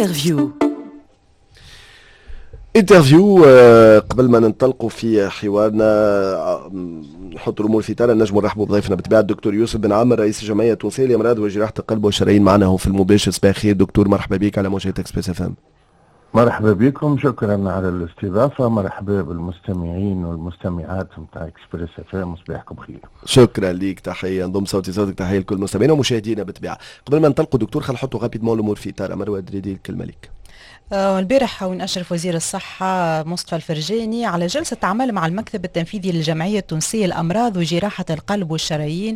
انترفيو. قبل ما ننطلقوا في حوارنا نحط الامور في اطار، نجم نرحبوا بضيفنا بالطبيعه الدكتور يوسف بن عامر، رئيس الجمعيه التونسيه لامراض وجراحه القلب والشرايين، معنا هو في المباشر. صباح الخير دكتور، مرحبا بك على موجة اكسبريس اف ام. مرحبا بكم، شكرا على الاستضافه، مرحبا بالمستمعين والمستمعات نتاع اكسبريس اف ام، صباحكم خير. شكرا ليك، تحيه نضم صوتي صوتك، تحيه لكل المستمعين ومشاهدينا بالطبيعه. قبل ما ننطلقوا دكتور خل نحطوا غابيدمون الامور في اطار. مروه دريدي الكلمه لك. البارح وين أشرف وزير الصحة مصطفى الفرجاني على جلسة عمل مع المكتب التنفيذي للجمعية التونسية للأمراض وجراحة القلب والشرايين.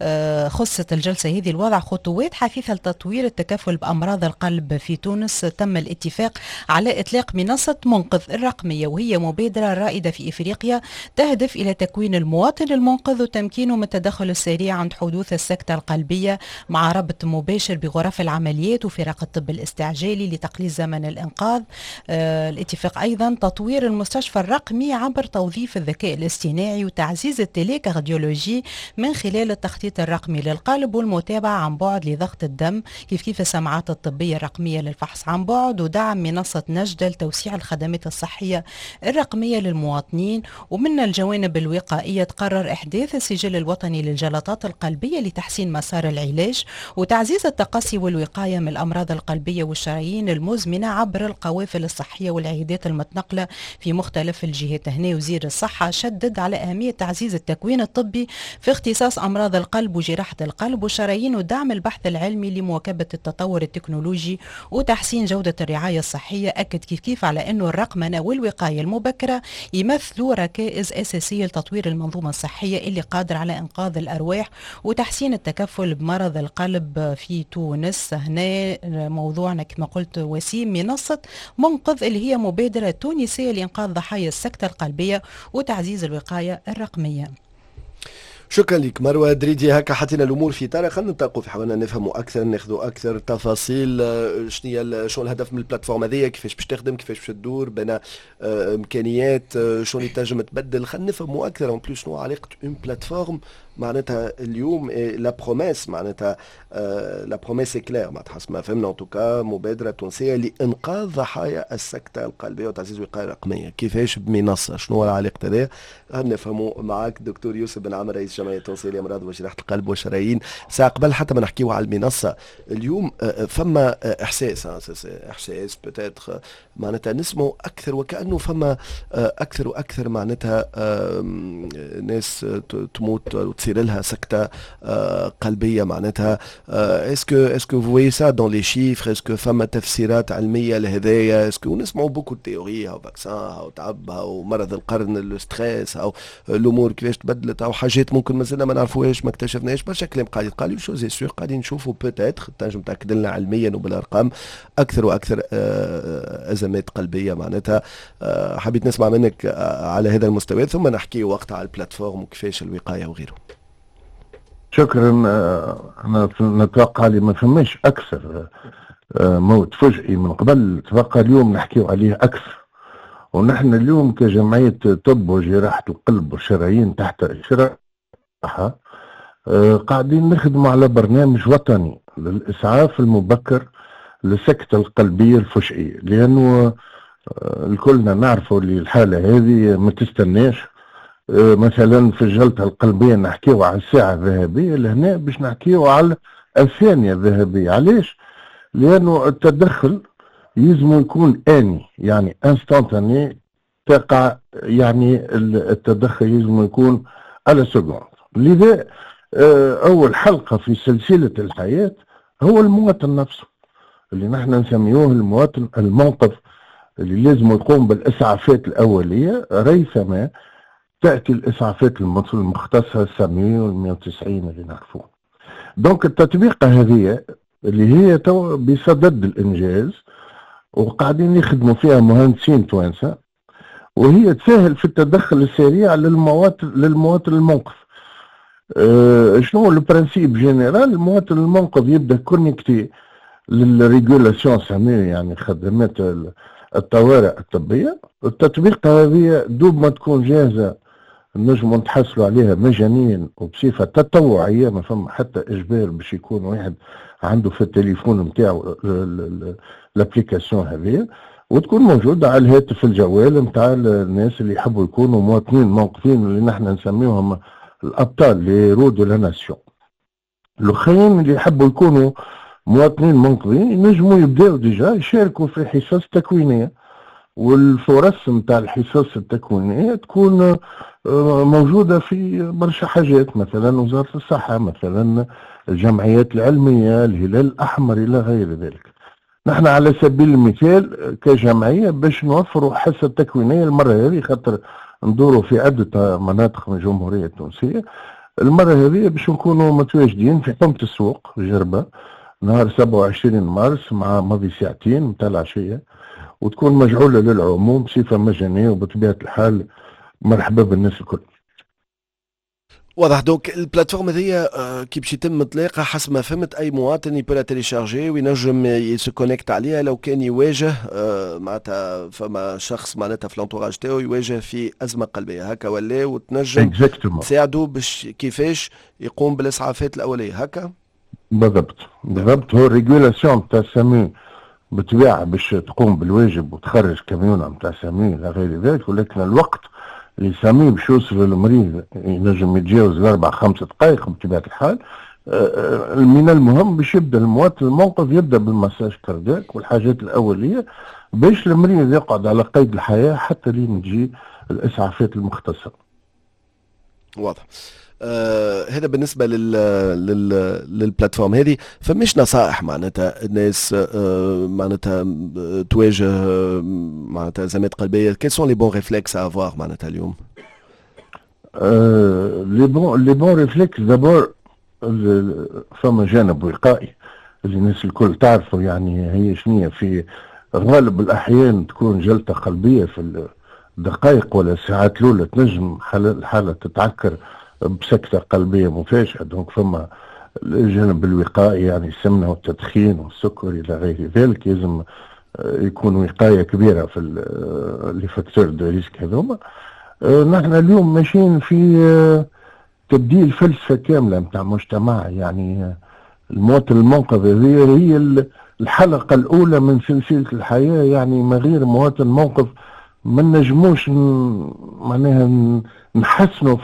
خصت الجلسة هذه الوضع خطوات حثيثة لتطوير التكفل بأمراض القلب في تونس. تم الاتفاق على إطلاق منصة منقذ الرقمية، وهي مبادرة رائدة في إفريقيا تهدف إلى تكوين المواطن المنقذ وتمكينه من التدخل السريع عند حدوث السكتة القلبية، مع ربط مباشر بغرف العمليات وفرق الطب الاستعجالي لتقليل زمن الإنقاذ. الاتفاق أيضا تطوير المستشفى الرقمي عبر توظيف الذكاء الاصطناعي وتعزيز التليكارديولوجي من خلال التخطيط الرقمي للقلب والمتابعة عن بعد لضغط الدم، كيف السماعات الطبية الرقمية للفحص عن بعد، ودعم منصة نجدة لتوسيع الخدمات الصحية الرقمية للمواطنين. ومن الجوانب الوقائية تقرر إحداث السجل الوطني للجلطات القلبية لتحسين مسار العلاج وتعزيز التقصي والوقاية من الأمراض القلبية والشرايين المزمنة عبر القوافل الصحية والعيادات المتنقلة في مختلف الجهات. هنا وزير الصحة شدد على أهمية تعزيز التكوين الطبي في اختصاص أمراض القلب وجراحة القلب والشرايين، ودعم البحث العلمي لمواكبة التطور التكنولوجي وتحسين جودة الرعاية الصحية. أكد كيف على أنه الرقمنة والوقاية المبكرة يمثلوا ركائز أساسية لتطوير المنظومة الصحية اللي قادر على إنقاذ الأرواح وتحسين التكفل بمرض القلب في تونس. هنا موضوعنا كما قلت وسيم، منصة منقذ اللي هي مبادرة تونسية لإنقاذ ضحايا السكتة القلبية وتعزيز الوقاية الرقمية. شكرا لك مروه دريدي. هكا حطينا الامور في اطار، خلينا ننطلقوا في حوالنا نفهموا اكثر، ناخذوا اكثر تفاصيل. شنو الهدف من البلاتفورم هذيا، كيفاش باش تخدم، كيفاش باش تدور، بين امكانيات شنو اللي تنجم تبدل. خلينا نفهموا اكثر اون بليس شنو علاقه اون بلاتفورم معناتها اليوم لا بروميس، معناتها لا بروميس كلير، معناتها حسب ما فهمنا ان توكا مبادره تونسيه لانقاذ ضحايا السكته القلبيه وتعزيز الوقايه الرقميه. كيفاش بمنصه، شنو العلاقه هذه؟ نفهموا معك دكتور يوسف بن عامر، رئيس الجمعيه التونسيه لامراض وجراحه القلب والشرايين. ساعه قبل حتى ما نحكيو على المنصه اليوم فما احساس احساس بتاتر معناتها نسمعوا اكثر وكانه فما اكثر واكثر معناتها ناس تموت وتصير لها سكته قلبيه معناتها. اسكو فوي سا دون لي شيفر، اسكو فما تفسيرات علميه لهذايا؟ اسكو نسمعوا بوكو تيوري او فاكسان او تعب او مرض القرن الستريس او الامور كيفاش تبدلت او حاجات ممكن مازلنا ما نعرفوهاش ما اكتشفناش. برشا كلام قاعد يتقال لي شو زي سور قاعدين نشوفوا بوتيتر تنجم تاكد لنا علميا وبالارقام اكثر واكثر ازمات قلبيه معناتها. حبيت نسمع منك على هذا المستوى، ثم نحكي وقتها على البلاتفورم وكيفاش الوقايه وغيره. شكرا. انا نتوقع لي ما فماش اكثر موت فجئي من قبل، نتوقع اليوم نحكيو عليه اكثر. ونحن اليوم كجمعيه طب وجراحه القلب والشرايين تحت اشراف الصحه قاعدين نخدموا على برنامج وطني للاسعاف المبكر للسكتة القلبيه الفجئيه، لانه الكلنا نعرفوا اللي الحاله هذه ما تستناش. مثلا في الجلطه القلبيه نحكيو على الساعه الذهبيه، لهنا باش نحكيو على الثانيه الذهبيه. علاش؟ لانه التدخل يلزم يكون آني، يعني انستانتاني تقع، يعني التدخل يلزم يكون على سكوند. لذا اول حلقه في سلسله الحياه هو المواطن نفسه، اللي نحن نسميوه المواطن المنقذ، اللي لازم يقوم بالاسعافات الاوليه ريثما تأتي الإسعافات المختصة 100 وال 190 اللي نعرفوها. دونك التطبيقة هذه اللي هي تو بصدد الإنجاز وقاعدين يخدموا فيها مهندسين توانسة، وهي تسهل في التدخل السريع للمواطن المنقذ. شنو البرانسيب جينيرال؟ المواطن المنقذ يبدأ كونيكتي للريجولاسيون سامية، يعني خدمات الطوارئ الطبية. التطبيق هذه دوب ما تكون جاهزة نجموا نتحصلوا عليها مجانيا وبصفه تطوعيه، ما فما حتى اجبار باش يكون واحد عنده في التليفون نتاعو الابليكاسيون هذه، وتكون موجوده على الهاتف الجوال نتاع الناس اللي يحبوا يكونوا مواطنين موقفين، اللي نحن نسميهم الابطال لي رو دو لا ناسيون. الاخرين اللي يحبوا يكونوا مواطنين منقذين ينجموا يبداو ديجا يشاركوا في حصص تكوينيه، والفرص نتاع الحصص التكوينيه تكون موجوده في برشا حاجات، مثلا وزاره الصحه، مثلا الجمعيات العلميه، الهلال الاحمر الى غير ذلك. نحن على سبيل المثال كجمعيه باش نوفروا حصه تكوينيه المره هذه، خاطر ندوروا في عده مناطق من الجمهوريه التونسيه، المره هذه باش نكونوا متواجدين في حومه السوق جربه نهار 27 مارس مع ماضي ساعتين متاع العشيه، وتكون مجعوله للعموم بصفه مجانيه، وبطبيعه الحال مرحبا بالناس الكل. واضح. دونك البلاتفورم هذيا كي باش يتم اطلاقها حسب ما فهمت اي مواطن يبولا تيليشارجي وينجم يسكونيكت عليها لو كان يواجه معناتها فما شخص معناتها في الانتوراج تاعو يواجه في ازمه قلبيه هكا ولا، وتنجم تساعده باش كيفاش يقوم بالاسعافات الاوليه هكا. بالضبط. هو الريغولاسيون تاع سامي بطبيعه باش تقوم بالواجب وتخرج كاميونه نتاع سامي الى غير ذلك، ولكن الوقت اللي سامي باش يوصل للمريض ينجم يتجاوز 4-5 دقائق بطبيعه الحال. من المهم باش يبدا المواطن المنقذ يبدا بالمساج كاردياك والحاجات الاوليه باش المريض يقعد على قيد الحياه حتى لين تجي الاسعافات المختصه. واضح. هذا بالنسبة للبلاتفورم هذه. فمش نصائح معناتها الناس معناتها تواجه معناتها أزمات قلبية، كيل سون لي بون ريفلكس افوار معناتها اليوم؟ لي بون ريفلكس دابور فما جانب وقائي اللي الناس الكل تعرفوا، يعني هي شنية في غالب الأحيان تكون جلطة قلبية في الدقائق ولا الساعات الأولى تنجم الحالة تتعكر بسكتة قلبية مفاجئة. دونك فما الجانب الوقائي، يعني السمنة والتدخين والسكر إلى غير ذلك، لازم يكون وقاية كبيرة في لي فاكتور دو ريسك هذوما. نحن اليوم ماشيين في تبديل فلسفة كاملة متاع مجتمع، يعني المواطن المنقذ هي الحلقة الأولى من سلسلة الحياة، يعني من غير مواطن منقذ ما نجموش معناها نحسنوا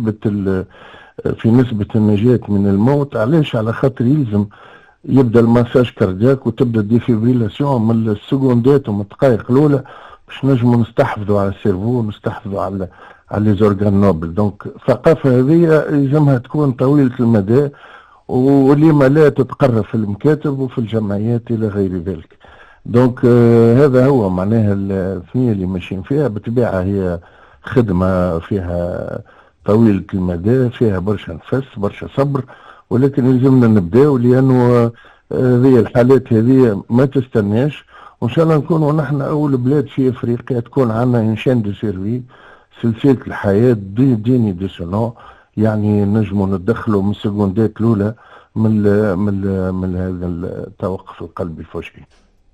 في نسبة النجاة من الموت. علاش؟ على خاطر يلزم يبدا المساج كاردياك وتبدا الديفيبريلاسيون من السكوندات ومن الدقائق الاولى باش نجموا نستحفظوا على السيرفو ونستحفظوا على لي زورغان نوبل. دونك الثقافه هذه يلزمها تكون طويله المدى ولما لا تتقرر في المكاتب وفي الجمعيات الى غير ذلك. دونك هذا هو معناها الثنيه اللي ماشيين فيها. بالطبيعه هي خدمه فيها طويله المدى، فيها برشا نفس برشا صبر، ولكن يلزمنا نبداو، لانه هذه الحالات هذه ما تستناش، وان شاء الله نكونوا نحن اول بلاد في افريقيا تكون عندنا انشان دو سيرفي، سلسله الحياه ديني دو سونو، يعني نجموا ندخلوا من السكوندات الاولى من هذا التوقف القلبي الفجئي.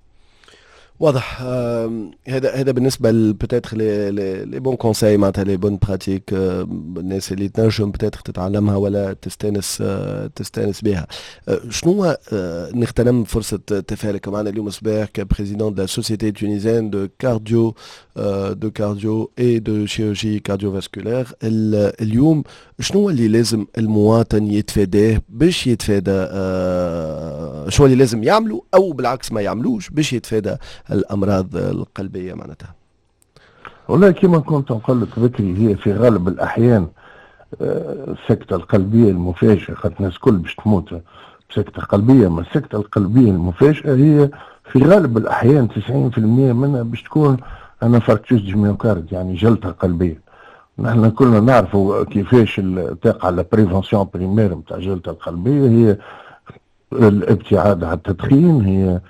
واضح. هذا بالنسبه بتاتخ لي بون كونساي معناتها لي بون براتيك الناس اللي تنجم بتاتخ تتعلمها ولا تستانس بها. شنو نغتنم فرصه تفاعلك معنا اليوم صباح كبريزيدون دو لا سوسيتي تونيزيان دو كارديو اي دو شيروجي كارديوفاسكولير. اليوم شنو اللي لازم المواطن يتفاداه باش يتفادى شنو اللي لازم يعملوا او بالعكس ما يعملوش باش يتفادى الامراض القلبيه معناتها؟ والله كما كنت نقول لك بكري، هي في غالب الاحيان السكته القلبيه المفاجئه، خاطر الناس الكل باش تموت بسكته قلبيه، ما السكته القلبيه المفاجئه هي في غالب الاحيان 90% منها باش تكون انفاركتوس دي ميوكارد، يعني جلطه قلبيه. نحن كلنا نعرفوا كيفاش تقع على بريفونسيون بريمير نتاع الجلطه القلبيه، هي الابتعاد عن التدخين، هي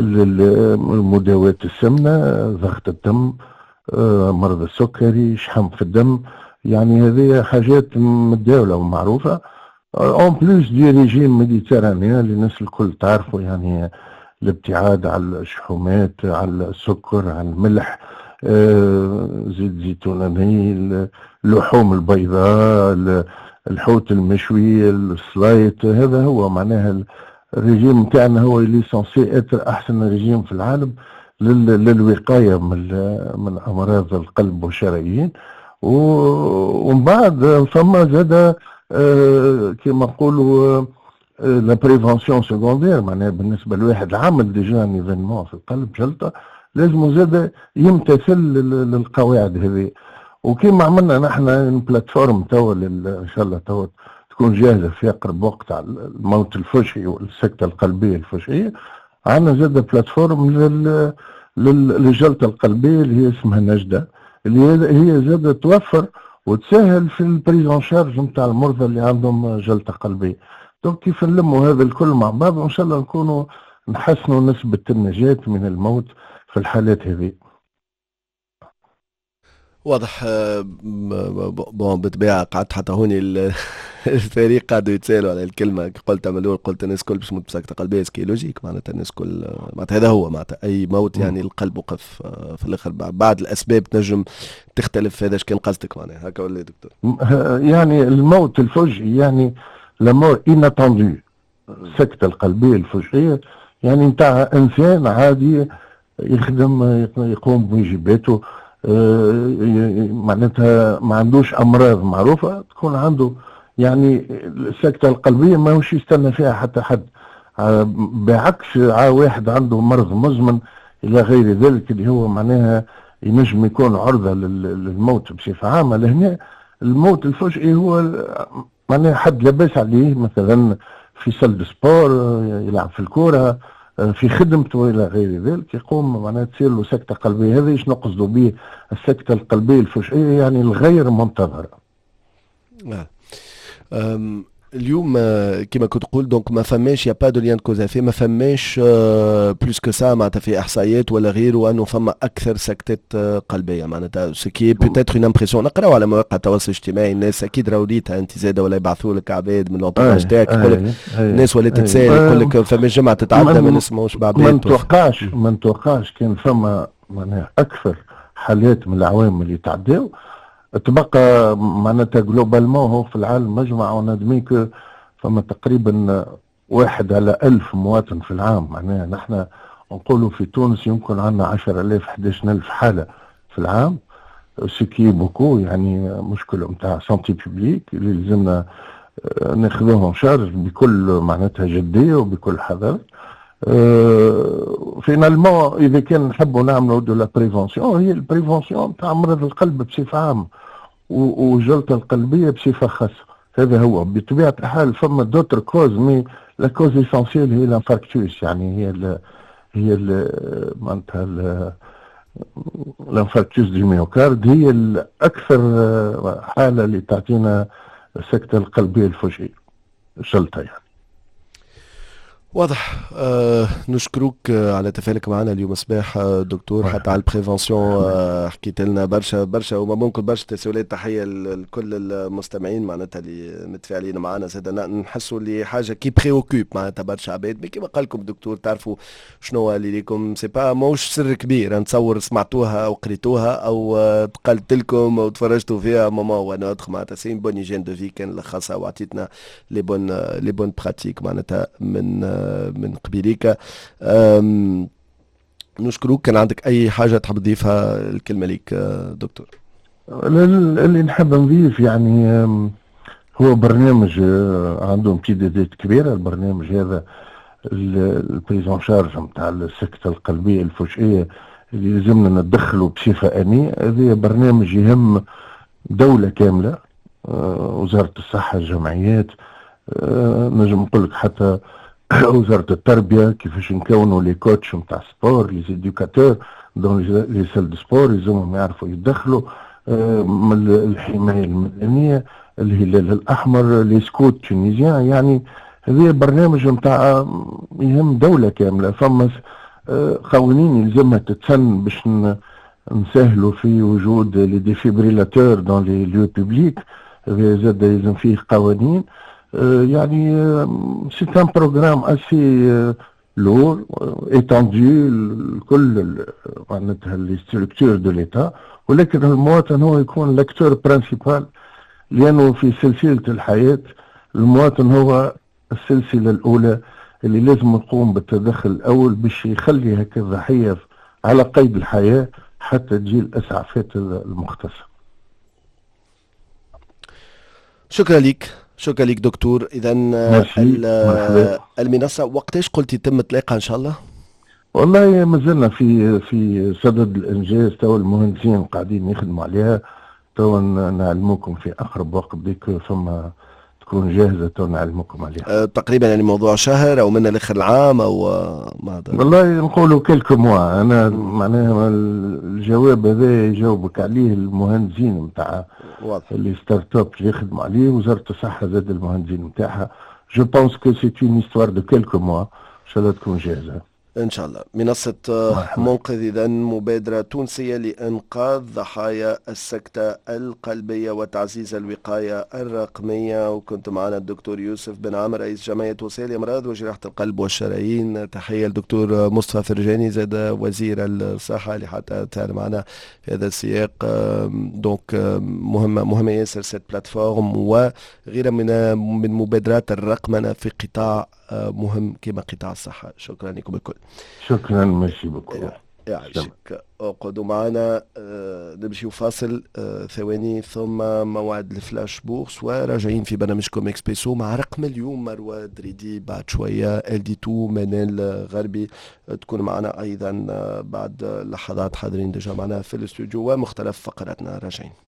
المداواة السمنة، ضغط الدم، مرض السكري، شحم في الدم، يعني هذه حاجات متداولة ومعروفة. اون بلوس دي ريجيم ميديتيرانيان اللي الناس الكل تعرفوا، يعني الابتعاد على الشحومات، على السكر، على الملح، زيت زيتوناني، اللحوم البيضاء، الحوت المشوي، السلايت. هذا هو معناها الرجيم نتاعنا، هو اللي سونسي اتر احسن رجيم في العالم للوقايه من امراض القلب والشرايين. ومن بعد فما زاد كما نقولوا لا بريفونسيون سيكوندير، معناها بالنسبه لواحد عامل ديجا ان ايفينمون في القلب جلطه لازم زاد يمتثل للقواعد هذه. وكما عملنا نحن بلاتفورم توا ان شاء الله توا تكون جاهزه في اقرب وقت على الموت الفجئي والسكته القلبيه الفجئيه، عندنا زاد بلاتفورم للجلطه القلبيه اللي هي اسمها نجده، اللي هي زاد توفر وتسهل في البريزون شارج نتاع المرضى اللي عندهم جلطه قلبيه. دونك كيف نلموا هذا الكل مع بعض وان شاء الله نكونوا نحسنوا نسبه النجاه من الموت في الحالات هذه. واضح. بون بالطبيعة قعدت حتى هوني الفريق قعدوا يتسالوا على الكلمة قلت من الأول، قلت الناس الكل باش تموت بسكتة قلبية سكي لوجيك، معناتها الناس الكل معناتها هذا هو معناتها أي موت يعني القلب وقف في الآخر. بعد الأسباب تنجم تختلف، هذا كان قصدك معناها هكا ولا دكتور؟ يعني الموت الفجئي يعني لامور اناتوندو، السكتة القلبية الفجئية يعني نتاع إنسان عادي يخدم يقوم بواجباته، معناتها ما عندوش امراض معروفه تكون عنده يعني السكته القلبيه ما هوش يستنى فيها حتى حد، بعكس واحد عنده مرض مزمن الى غير ذلك اللي هو معناها ينجم يكون عرضه للموت بصفه عامه. لهنا الموت الفجئي هو معناها حد لاباس عليه مثلا في سال سبور يلعب في الكوره في خدمته الى غير ذلك يقوم معناها تصير له سكته قلبيه. هذا ايش نقصدوا به السكته القلبيه الفجئيه، يعني الغير منتظره. اليوم كما كنت تقول دونك ما فماش يا با دو ليان كوز افي، ما فماش بلوس كو سا معناتها في احصائيات ولا غيره انه فما اكثر سكتات قلبيه، معناتها سكي بوتيتر اون امبرسيون نقراو على مواقع التواصل الاجتماعي. الناس اكيد راوديتها انت زاده ولا يبعثوا لك عباد من لونتوراج تاعك يقول لك الناس ولا تتسائل يقول لك فما جمعه تتعدى ما نسمعوش بعباد. ما نتوقعش كان فما معناها اكثر حالات من العوام اللي تعداو تبقى معناتها جلوبالمون هو في العالم مجمع ونادمين فما تقريبا 1 على 1000 مواطن في العام. معناها نحن نقولوا في تونس يمكن عندنا 10,000 11,000 حالة في العام، سكي بوكو يعني مشكلة نتاع سانتي بوبليك اللي لازمنا ناخذوهم شارج بكل معناتها جدية وبكل حذر. فينالمون اذا كان نحبوا نعملوا دو لا بريفونسيون، هي البريفونسيون نتاع مرض القلب بصفه عامه والجلطه القلبيه بصفه خاصه. هذا هو بطبيعه الحال. فما دوتر كوز مي لا كوز اسونسيال هي الانفاركتوس، يعني هي معناتها الانفاركتوس دي ميوكارد هي الاكثر حاله اللي تعطينا السكته القلبيه الفجئيه الجلطه يعني. واضح. نشكروك على تفاعلك معنا اليوم صباح دكتور، حتى على البريفونسيون حكيت لنا برشا وما ممكن برشا تساؤلات. تحيه لكل المستمعين معناتها اللي متفاعلين معنا، زاد نحسوا اللي حاجه كي بريوكوب معناتها برشا عباد. كيما قال لكم الدكتور تعرفوا شنو اللي ليكم سي با موش سر كبير، نتصور سمعتوها او قريتوها او تقلت لكم او تفرجتوا فيها مومون وانا ادخل معناتها سي بون هيجين دو في كان لخصها وعطيتنا لي بون براتيك معناتها من قبيليك. نشكروك. كان عندك اي حاجه تحب تضيفها؟ الكلمه ليك دكتور. اللي نحب نضيف يعني هو برنامج عنده امتدادات كبيره. البرنامج هذا البريزون شارج نتاع السكته القلبيه الفجئيه اللي لازمنا ندخله بصفه انيه. هذا برنامج يهم دوله كامله، وزاره الصحه، الجمعيات، نجم نقول لك حتى وزارة التربية، كيفاش نكونوا لي كوتش نتاع سبور، لي زيديوكاتور دون لي سال دو سبور لازمهم يعرفوا يدخلوا، من الحماية المدنية، الهلال الأحمر، لي سكوت تونيزيان. يعني هذا برنامج نتاع يهم دولة كاملة. فما قوانين يلزمها تتسن باش نسهلوا في وجود لي ديفيبريلاتور دون لي ليو بوبليك. هذا زاد يلزم فيه قوانين. يعني سي ان بروغرام اسي lourd, étendu, كل معناتها les structures de l'État، ولكن المواطن هو يكون l'acteur principal، لأنه في سلسلة الحياة المواطن هو السلسلة الأولى اللي لازم يقوم بالتدخل الأول باش يخلي هكا الضحية على قيد الحياة حتى تجي الإسعافات المختصة. شكرا لك، شكرا لك دكتور. إذا المنصة وقتاش قلت يتم إطلاقها إن شاء الله؟ والله ما زلنا في صدد الإنجاز، تو المهندسين قاعدين يخدموا عليها، تو نعلموكم في أقرب وقت ديك ثم تكون جاهزة، تو نعلموكم عليها. تقريبا يعني موضوع شهر أو من آخر العام أو ما والله نقولوا كلكو موا. أنا معناها الجواب هذا يجاوبك عليه المهندسين نتاع اللي ستارت اب اللي يخدموا عليه، وزارة الصحة زاد المهندسين نتاعها. جو بونس كو سي اون هيستوار دو كلكو موا، إن شاء الله تكون جاهزة إن شاء الله. منصة منقذ إذا مبادرة تونسية لإنقاذ ضحايا السكتة القلبية وتعزيز الوقاية الرقمية. وكنت معنا الدكتور يوسف بن عامر رئيس جمعية توسيع الأمراض وجراحة القلب والشرايين. تحية الدكتور مصطفى فرجاني زاد وزير الصحة اللي حتى تعال معنا في هذا السياق. دونك مهمة ياسر سيت بلاتفورم وغيرها من مبادرات الرقمنة في قطاع مهم كما قطاع الصحة. شكرا لكم الكل. شكرا، ماشي بكل يعيشك. اقعدوا معنا نمشي فاصل ثواني ثم موعد الفلاش بورس وراجعين في برنامجكم اكسبريسو مع رقم اليوم. مروة دريدي بعد شوية LD2 منال غربي تكون معنا أيضا بعد لحظات، حاضرين ديجا معنا في الاستوديو ومختلف فقراتنا. راجعين.